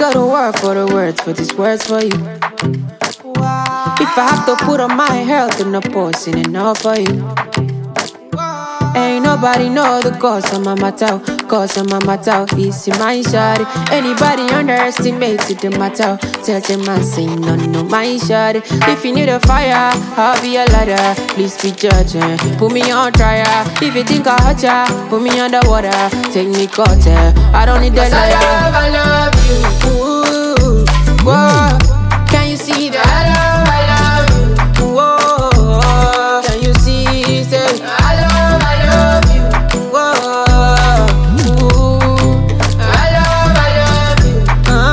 gotta work for the words, for these words for you. If I have to put on my health in the posting enough for you. Ain't nobody know the cause of my matter, cause of my matter. It's in my shawty. Anybody underestimates it, the matter. Tell them I say no, my shawty. If you need a fire, I'll be a ladder. Please be judging, put me on trial. If you think I hurt ya, put me underwater. Take me cutter, I don't need the liar. I love you. Ooh, whoa. Can you see that? I love you. Whoa. Can you see? Say I love you. Whoa. Ooh. I love you.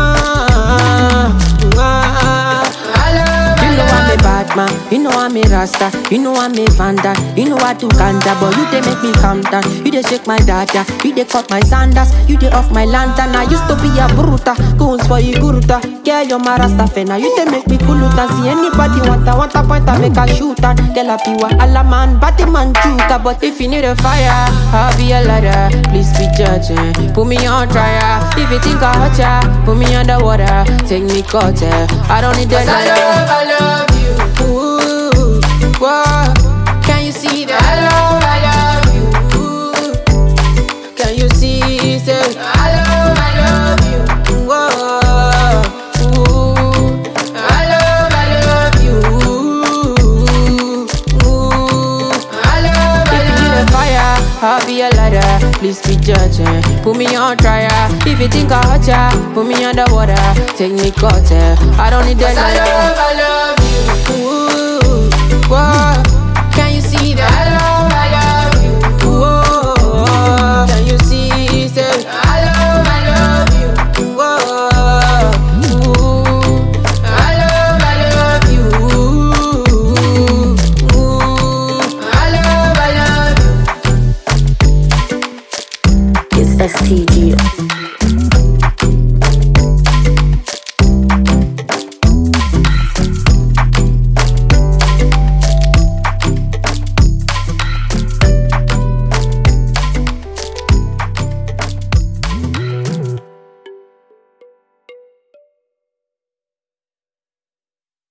I love you. You know I'm a bad man. You know I'm a rasta. You know I'm a vanda. You know I do ganja, but you they make me calm down. You they shake my data. You they cut my sandals. You they off my lantern. I used to be a bruta. Goons for you guruta. Girl, you're my rasta fena. You they make me kuluta. See anybody want a point, I make a shoot and girl a piwa alla man, batty man chuta. But if you need a fire, I'll be a ladder. Please be judging, put me on trial. If you think I hurt ya, put me underwater. Take me cutter, I don't need that ladder. I love you. Ooh, whoa. Can you see that? I love you. Ooh. Can you see? Say I love you. Whoa. Ooh. I love you. Ooh. I love you. If you need a fire, I'll be a ladder. Please be judging, put me on trial. If you think I hurt ya, put me underwater. Take me cutter, I don't need that ladder. I love you. Ooh, whoa. Can you see that? I love you. Whoa. Can you see? Say I love you. Whoa. Ooh. I love you. Ooh. I love you. It's STG.